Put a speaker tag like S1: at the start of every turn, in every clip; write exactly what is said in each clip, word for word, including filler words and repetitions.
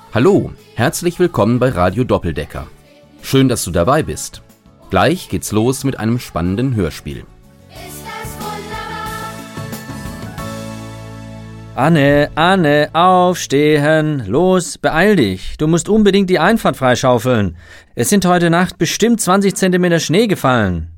S1: Hallo, herzlich willkommen bei Radio Doppeldecker. Schön, dass du dabei bist. Gleich geht's los mit einem spannenden Hörspiel.
S2: Anne, Anne, aufstehen. Los, beeil dich. Du musst unbedingt die Einfahrt freischaufeln. Es sind heute Nacht bestimmt zwanzig Zentimeter Schnee gefallen.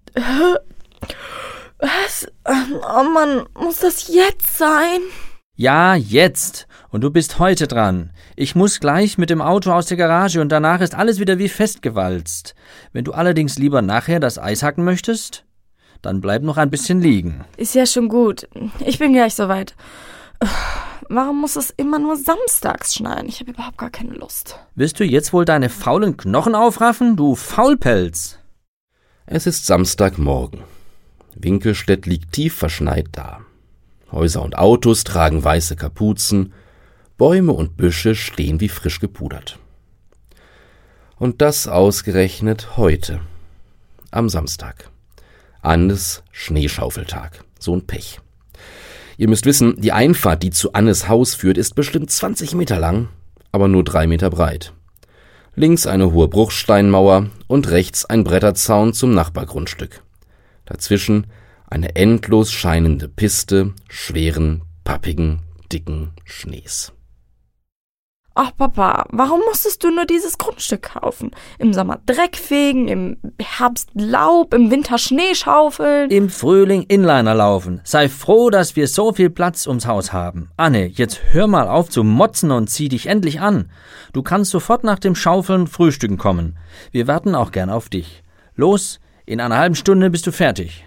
S3: Was? Oh Mann, muss das jetzt sein?
S2: Ja, jetzt. Und du bist heute dran. Ich muss gleich mit dem Auto aus der Garage und danach ist alles wieder wie festgewalzt. Wenn du allerdings lieber nachher das Eis hacken möchtest, dann bleib noch ein bisschen liegen.
S3: Ist ja schon gut. Ich bin gleich soweit. Warum muss es immer nur samstags schneien? Ich habe überhaupt gar keine Lust.
S2: Willst du jetzt wohl deine faulen Knochen aufraffen, du Faulpelz?
S1: Es ist Samstagmorgen. Winkelstedt liegt tief verschneit da. Häuser und Autos tragen weiße Kapuzen, Bäume und Büsche stehen wie frisch gepudert. Und das ausgerechnet heute, am Samstag. Annes Schneeschaufeltag, so ein Pech. Ihr müsst wissen, die Einfahrt, die zu Annes Haus führt, ist bestimmt zwanzig Meter lang, aber nur drei Meter breit. Links eine hohe Bruchsteinmauer und rechts ein Bretterzaun zum Nachbargrundstück. Dazwischen eine endlos scheinende Piste schweren, pappigen, dicken Schnees.
S3: Ach Papa, warum musstest du nur dieses Grundstück kaufen? Im Sommer Dreck fegen, im Herbst Laub, im Winter Schnee schaufeln.
S2: Im Frühling Inliner laufen. Sei froh, dass wir so viel Platz ums Haus haben. Anne, jetzt hör mal auf zu motzen und zieh dich endlich an. Du kannst sofort nach dem Schaufeln frühstücken kommen. Wir warten auch gern auf dich. Los, in einer halben Stunde bist du fertig.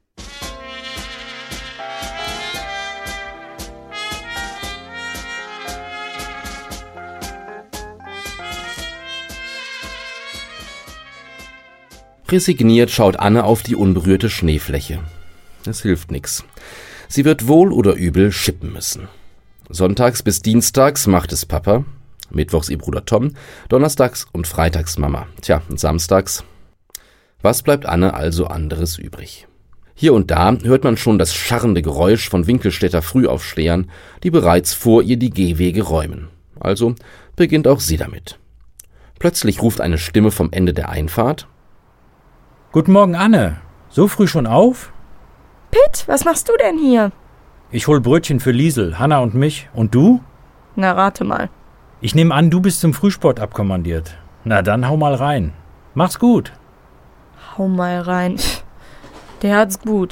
S1: Resigniert schaut Anne auf die unberührte Schneefläche. Es hilft nix. Sie wird wohl oder übel schippen müssen. Sonntags bis dienstags macht es Papa, mittwochs ihr Bruder Tom, donnerstags und freitags Mama. Tja, und samstags. Was bleibt Anne also anderes übrig? Hier und da hört man schon das scharrende Geräusch von Winkelstädter Frühaufstehern, die bereits vor ihr die Gehwege räumen. Also beginnt auch sie damit. Plötzlich ruft eine Stimme vom Ende der Einfahrt:
S4: Guten Morgen, Anne. So früh schon auf?
S3: Pitt, was machst du denn hier?
S4: Ich hol Brötchen für Liesel, Hanna und mich. Und du?
S3: Na, rate mal.
S4: Ich nehme an, du bist zum Frühsport abkommandiert. Na dann hau mal rein. Mach's gut.
S3: Hau mal rein. Der hat's gut.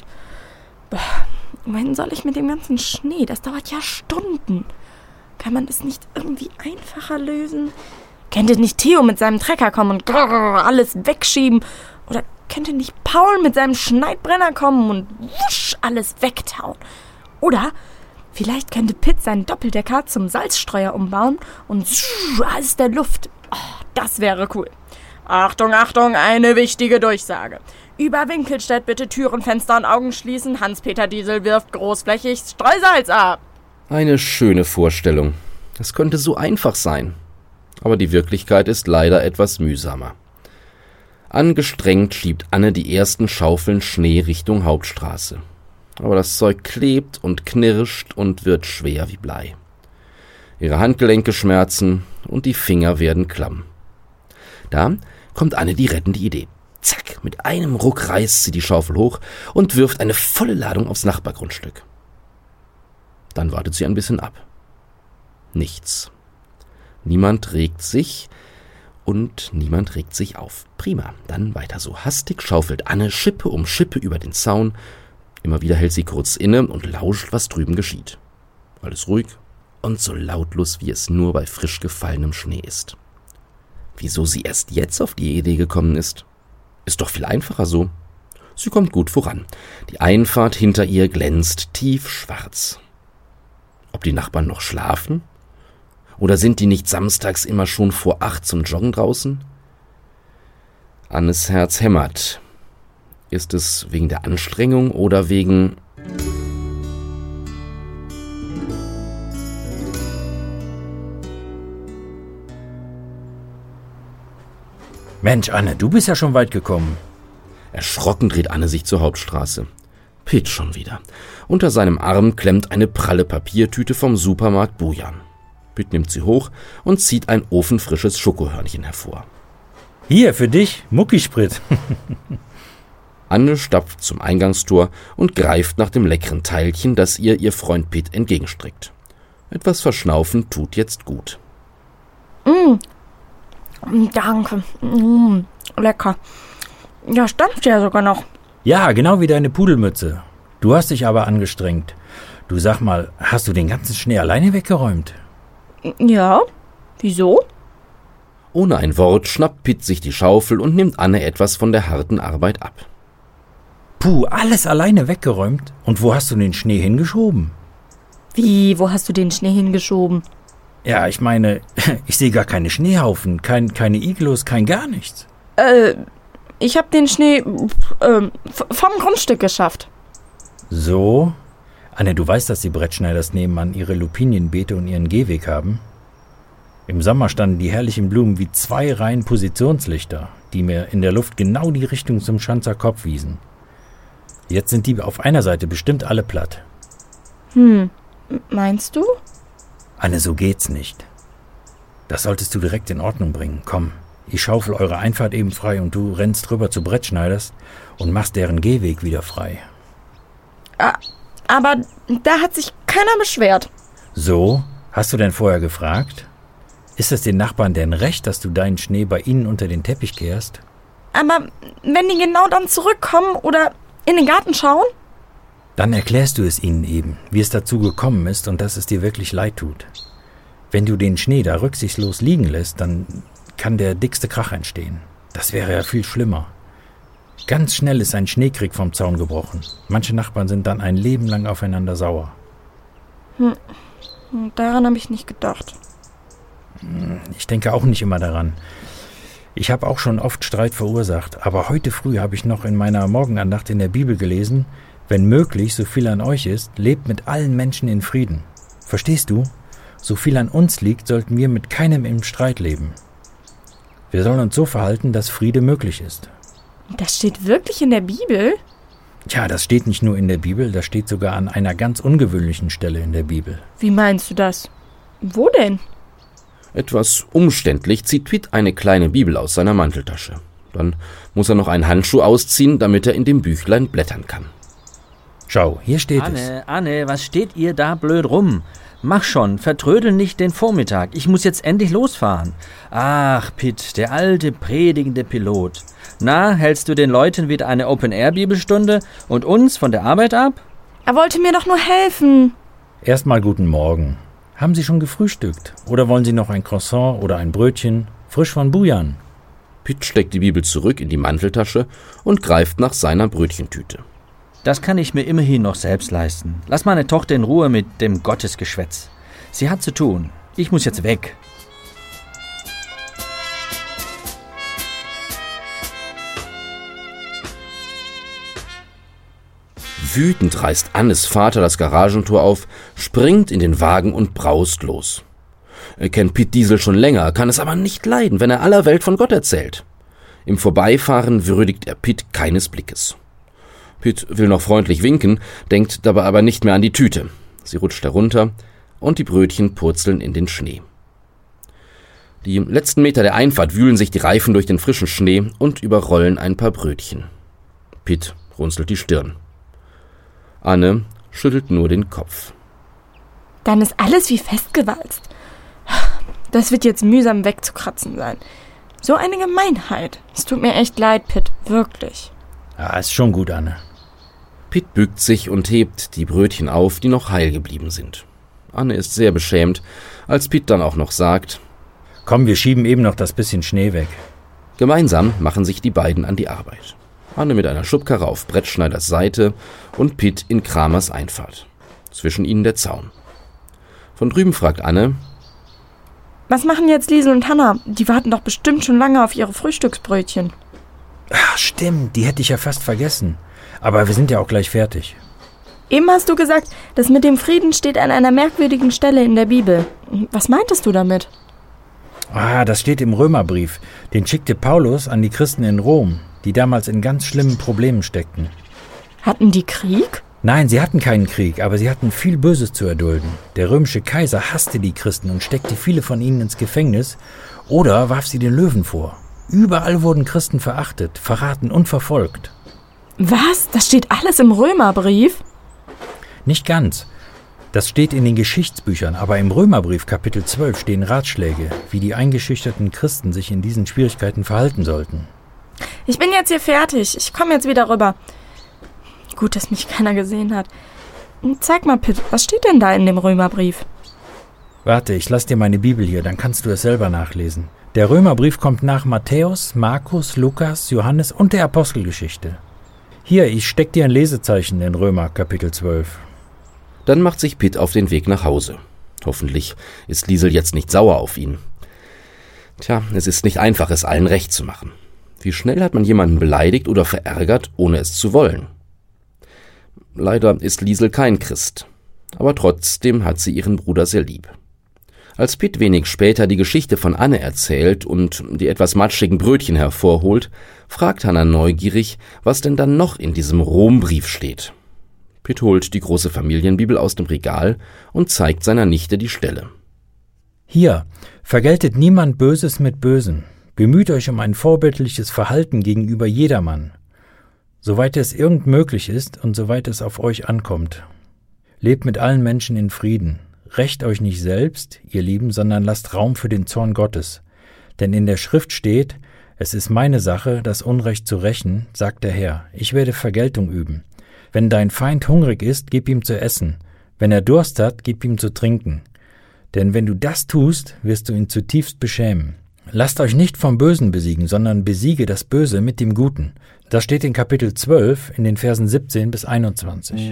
S3: Wohin soll ich mit dem ganzen Schnee? Das dauert ja Stunden. Kann man das nicht irgendwie einfacher lösen? Könnte nicht Theo mit seinem Trecker kommen und alles wegschieben? Oder könnte nicht Paul mit seinem Schneidbrenner kommen und wusch alles wegtauen? Oder vielleicht könnte Pitt seinen Doppeldecker zum Salzstreuer umbauen und aus der Luft. Oh, das wäre cool. Achtung, Achtung, eine wichtige Durchsage. Über Winkelstedt bitte Türen, Fenster und Augen schließen. Hans-Peter Diesel wirft großflächig Streusalz ab.
S1: Eine schöne Vorstellung. Es könnte so einfach sein. Aber die Wirklichkeit ist leider etwas mühsamer. Angestrengt schiebt Anne die ersten Schaufeln Schnee Richtung Hauptstraße. Aber das Zeug klebt und knirscht und wird schwer wie Blei. Ihre Handgelenke schmerzen und die Finger werden klamm. Da kommt Anne die rettende Idee. Zack, mit einem Ruck reißt sie die Schaufel hoch und wirft eine volle Ladung aufs Nachbargrundstück. Dann wartet sie ein bisschen ab. Nichts. Niemand regt sich und niemand regt sich auf. Prima, dann weiter so. Hastig schaufelt Anne Schippe um Schippe über den Zaun. Immer wieder hält sie kurz inne und lauscht, was drüben geschieht. Alles ruhig und so lautlos, wie es nur bei frisch gefallenem Schnee ist. Wieso sie erst jetzt auf die Idee gekommen ist? Ist doch viel einfacher so. Sie kommt gut voran. Die Einfahrt hinter ihr glänzt tiefschwarz. Ob die Nachbarn noch schlafen? Oder sind die nicht samstags immer schon vor acht zum Joggen draußen? Annes Herz hämmert. Ist es wegen der Anstrengung oder wegen...
S4: Mensch, Anne, du bist ja schon weit gekommen.
S1: Erschrocken dreht Anne sich zur Hauptstraße. Pitt schon wieder. Unter seinem Arm klemmt eine pralle Papiertüte vom Supermarkt Bojan. Pitt nimmt sie hoch und zieht ein ofenfrisches Schokohörnchen hervor.
S4: Hier, für dich, Muckisprit.
S1: Anne stapft zum Eingangstor und greift nach dem leckeren Teilchen, das ihr ihr Freund Pitt entgegenstreckt. Etwas verschnaufen tut jetzt gut.
S3: Mm. Danke. Mm. Lecker. Ja, stampft ja sogar noch.
S4: Ja, genau wie deine Pudelmütze. Du hast dich aber angestrengt. Du, sag mal, hast du den ganzen Schnee alleine weggeräumt?
S3: Ja, wieso?
S1: Ohne ein Wort schnappt Pitt sich die Schaufel und nimmt Anne etwas von der harten Arbeit ab.
S4: Puh, alles alleine weggeräumt? Und wo hast du den Schnee hingeschoben?
S3: Wie, wo hast du den Schnee hingeschoben?
S4: Ja, ich meine, ich sehe gar keine Schneehaufen, kein, keine Iglus, kein gar nichts.
S3: Äh, ich hab den Schnee äh, vom Grundstück geschafft.
S4: So? Anne, du weißt, dass die Brettschneiders nebenan ihre Lupinienbeete und ihren Gehweg haben? Im Sommer standen die herrlichen Blumen wie zwei Reihen Positionslichter, die mir in der Luft genau die Richtung zum Schanzer Kopf wiesen. Jetzt sind die auf einer Seite bestimmt alle platt.
S3: Hm, meinst du?
S4: Anne, so geht's nicht. Das solltest du direkt in Ordnung bringen. Komm, ich schaufel eure Einfahrt eben frei und du rennst rüber zu Brettschneiders und machst deren Gehweg wieder frei.
S3: Ah, aber da hat sich keiner beschwert.
S4: So? Hast du denn vorher gefragt? Ist es den Nachbarn denn recht, dass du deinen Schnee bei ihnen unter den Teppich kehrst?
S3: Aber wenn die genau dann zurückkommen oder in den Garten schauen?
S4: Dann erklärst du es ihnen eben, wie es dazu gekommen ist und dass es dir wirklich leid tut. Wenn du den Schnee da rücksichtslos liegen lässt, dann kann der dickste Krach entstehen. Das wäre ja viel schlimmer. Ganz schnell ist ein Schneekrieg vom Zaun gebrochen. Manche Nachbarn sind dann ein Leben lang aufeinander sauer.
S3: Hm. Daran habe ich nicht gedacht.
S4: Ich denke auch nicht immer daran. Ich habe auch schon oft Streit verursacht, aber heute früh habe ich noch in meiner Morgenandacht in der Bibel gelesen, wenn möglich, so viel an euch ist, lebt mit allen Menschen in Frieden. Verstehst du? So viel an uns liegt, sollten wir mit keinem im Streit leben. Wir sollen uns so verhalten, dass Friede möglich ist.
S3: Das steht wirklich in der Bibel?
S4: Tja, das steht nicht nur in der Bibel, das steht sogar an einer ganz ungewöhnlichen Stelle in der Bibel.
S3: Wie meinst du das? Wo denn?
S1: Etwas umständlich zieht Pitt eine kleine Bibel aus seiner Manteltasche. Dann muss er noch einen Handschuh ausziehen, damit er in dem Büchlein blättern kann.
S4: Schau, hier steht
S2: Anne,
S4: es.
S2: Anne, was steht ihr da blöd rum? Mach schon, vertrödel nicht den Vormittag. Ich muss jetzt endlich losfahren. Ach, Pitt, der alte, predigende Pilot. Na, hältst du den Leuten wieder eine Open-Air-Bibelstunde und uns von der Arbeit ab?
S3: Er wollte mir doch nur helfen.
S4: Erstmal guten Morgen. Haben Sie schon gefrühstückt? Oder wollen Sie noch ein Croissant oder ein Brötchen? Frisch von Bujan.
S1: Pitt steckt die Bibel zurück in die Manteltasche und greift nach seiner Brötchentüte.
S2: Das kann ich mir immerhin noch selbst leisten. Lass meine Tochter in Ruhe mit dem Gottesgeschwätz. Sie hat zu tun. Ich muss jetzt weg.
S1: Wütend reißt Annes Vater das Garagentor auf, springt in den Wagen und braust los. Er kennt Pitt Diesel schon länger, kann es aber nicht leiden, wenn er aller Welt von Gott erzählt. Im Vorbeifahren würdigt er Pitt keines Blickes. Pitt will noch freundlich winken, denkt dabei aber nicht mehr an die Tüte. Sie rutscht herunter und die Brötchen purzeln in den Schnee. Die letzten Meter der Einfahrt wühlen sich die Reifen durch den frischen Schnee und überrollen ein paar Brötchen. Pitt runzelt die Stirn. Anne schüttelt nur den Kopf.
S3: Dann ist alles wie festgewalzt. Das wird jetzt mühsam wegzukratzen sein. So eine Gemeinheit. Es tut mir echt leid, Pitt. Wirklich.
S4: Ja, ist schon gut, Anne.
S1: Pitt bückt sich und hebt die Brötchen auf, die noch heil geblieben sind. Anne ist sehr beschämt, als Pitt dann auch noch sagt:
S4: Komm, wir schieben eben noch das bisschen Schnee weg.
S1: Gemeinsam machen sich die beiden an die Arbeit. Anne mit einer Schubkarre auf Brettschneiders Seite und Pitt in Kramers Einfahrt. Zwischen ihnen der Zaun. Von drüben fragt Anne:
S3: Was machen jetzt Liesel und Hanna? Die warten doch bestimmt schon lange auf ihre Frühstücksbrötchen.
S4: Ach, stimmt, die hätte ich ja fast vergessen. Aber wir sind ja auch gleich fertig.
S3: Eben hast du gesagt, das mit dem Frieden steht an einer merkwürdigen Stelle in der Bibel. Was meintest du damit?
S4: Ah, das steht im Römerbrief. Den schickte Paulus an die Christen in Rom, die damals in ganz schlimmen Problemen steckten.
S3: Hatten die Krieg?
S4: Nein, sie hatten keinen Krieg, aber sie hatten viel Böses zu erdulden. Der römische Kaiser hasste die Christen und steckte viele von ihnen ins Gefängnis oder warf sie den Löwen vor. Überall wurden Christen verachtet, verraten und verfolgt.
S3: Was? Das steht alles im Römerbrief?
S4: Nicht ganz. Das steht in den Geschichtsbüchern, aber im Römerbrief Kapitel zwölf stehen Ratschläge, wie die eingeschüchterten Christen sich in diesen Schwierigkeiten verhalten sollten.
S3: Ich bin jetzt hier fertig. Ich komme jetzt wieder rüber. Gut, dass mich keiner gesehen hat. Zeig mal, Pitt, was steht denn da in dem Römerbrief?
S4: Warte, ich lass dir meine Bibel hier, dann kannst du es selber nachlesen. Der Römerbrief kommt nach Matthäus, Markus, Lukas, Johannes und der Apostelgeschichte. Hier, ich steck dir ein Lesezeichen in Römer Kapitel zwölf.
S1: Dann macht sich Pitt auf den Weg nach Hause. Hoffentlich ist Liesel jetzt nicht sauer auf ihn. Tja, es ist nicht einfach, es allen recht zu machen. Wie schnell hat man jemanden beleidigt oder verärgert, ohne es zu wollen? Leider ist Liesel kein Christ, aber trotzdem hat sie ihren Bruder sehr lieb. Als Pitt wenig später die Geschichte von Anne erzählt und die etwas matschigen Brötchen hervorholt, fragt Hannah neugierig, was denn dann noch in diesem Rombrief steht. Pitt holt die große Familienbibel aus dem Regal und zeigt seiner Nichte die Stelle.
S4: Hier, vergeltet niemand Böses mit Bösem. Bemüht euch um ein vorbildliches Verhalten gegenüber jedermann, soweit es irgend möglich ist und soweit es auf euch ankommt. Lebt mit allen Menschen in Frieden. Rächt euch nicht selbst, ihr Lieben, sondern lasst Raum für den Zorn Gottes. Denn in der Schrift steht, es ist meine Sache, das Unrecht zu rächen, sagt der Herr. Ich werde Vergeltung üben. Wenn dein Feind hungrig ist, gib ihm zu essen. Wenn er Durst hat, gib ihm zu trinken. Denn wenn du das tust, wirst du ihn zutiefst beschämen. Lasst euch nicht vom Bösen besiegen, sondern besiege das Böse mit dem Guten. Das steht in Kapitel zwölf in den Versen siebzehn bis einundzwanzig.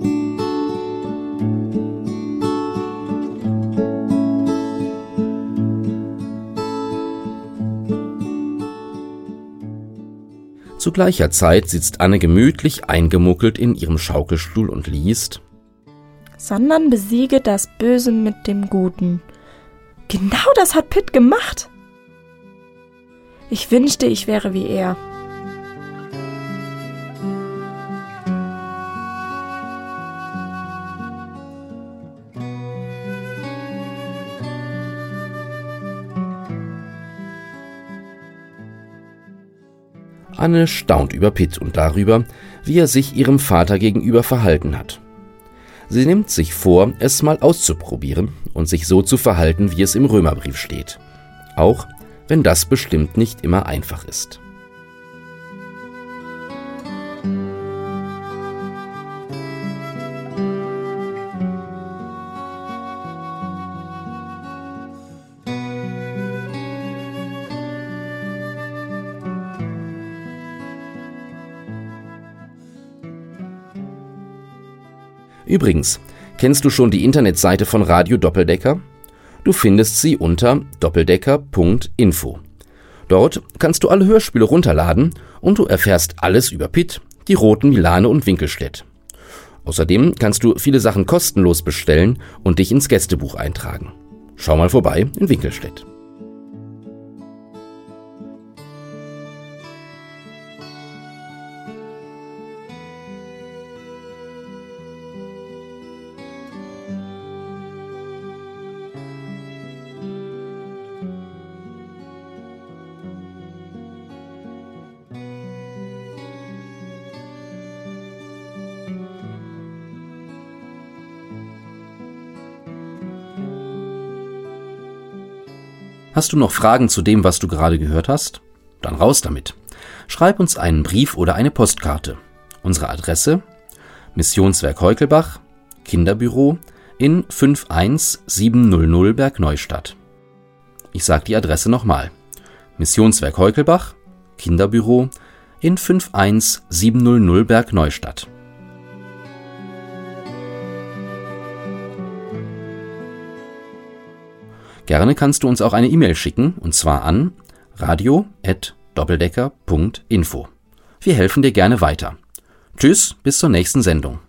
S1: Zu gleicher Zeit sitzt Anne gemütlich eingemuckelt in ihrem Schaukelstuhl und liest:
S3: Sondern besiege das Böse mit dem Guten. Genau das hat Pitt gemacht. Ich wünschte, ich wäre wie er.
S1: Anne staunt über Pitt und darüber, wie er sich ihrem Vater gegenüber verhalten hat. Sie nimmt sich vor, es mal auszuprobieren und sich so zu verhalten, wie es im Römerbrief steht. Auch wenn das bestimmt nicht immer einfach ist. Übrigens, kennst du schon die Internetseite von Radio Doppeldecker? Du findest sie unter doppeldecker punkt info. Dort kannst du alle Hörspiele runterladen und du erfährst alles über Pitt, die Roten, Milane und Winkelstedt. Außerdem kannst du viele Sachen kostenlos bestellen und dich ins Gästebuch eintragen. Schau mal vorbei in Winkelstedt. Hast du noch Fragen zu dem, was du gerade gehört hast? Dann raus damit. Schreib uns einen Brief oder eine Postkarte. Unsere Adresse: Missionswerk Heukelbach, Kinderbüro in fünf eins sieben null null Bergneustadt. Ich sage die Adresse nochmal. Missionswerk Heukelbach, Kinderbüro in fünf eins sieben null null Bergneustadt. Gerne kannst du uns auch eine E-Mail schicken, und zwar an radio at doppeldecker punkt info. Wir helfen dir gerne weiter. Tschüss, bis zur nächsten Sendung.